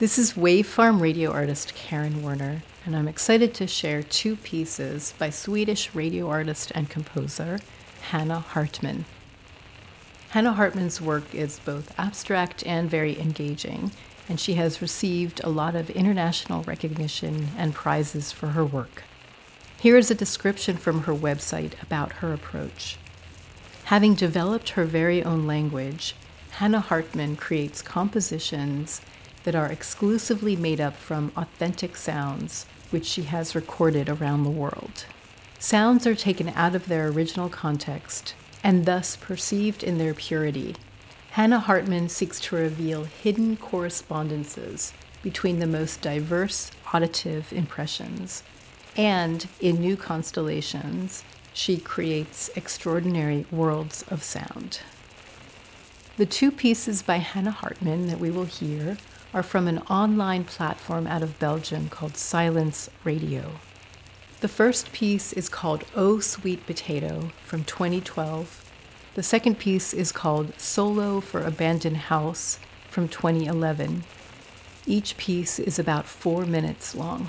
This is Wave Farm radio artist Karen Werner, and I'm excited to share two pieces by Swedish radio artist and composer Hanna Hartman. Hanna Hartman's work is both abstract and very engaging, and she has received a lot of international recognition and prizes for her work. Here is a description from her website about her approach. Having developed her very own language, Hanna Hartman creates compositions that are exclusively made up from authentic sounds, which she has recorded around the world. Sounds are taken out of their original context and thus perceived in their purity. Hanna Hartman seeks to reveal hidden correspondences between the most diverse auditive impressions, and in new constellations, she creates extraordinary worlds of sound. The two pieces by Hanna Hartman that we will hear are from an online platform out of Belgium called Silence Radio. The first piece is called Oh Sweet Potato from 2012. The second piece is called Solo for Abandoned House from 2011. Each piece is about 4 minutes long.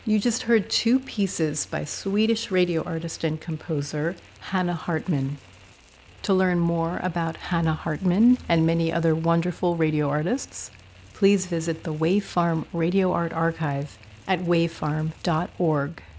You just heard two pieces by Swedish radio artist and composer Hanna Hartman. To learn more about Hanna Hartman and many other wonderful radio artists, please visit the Wave Farm Radio Art Archive at wavefarm.org.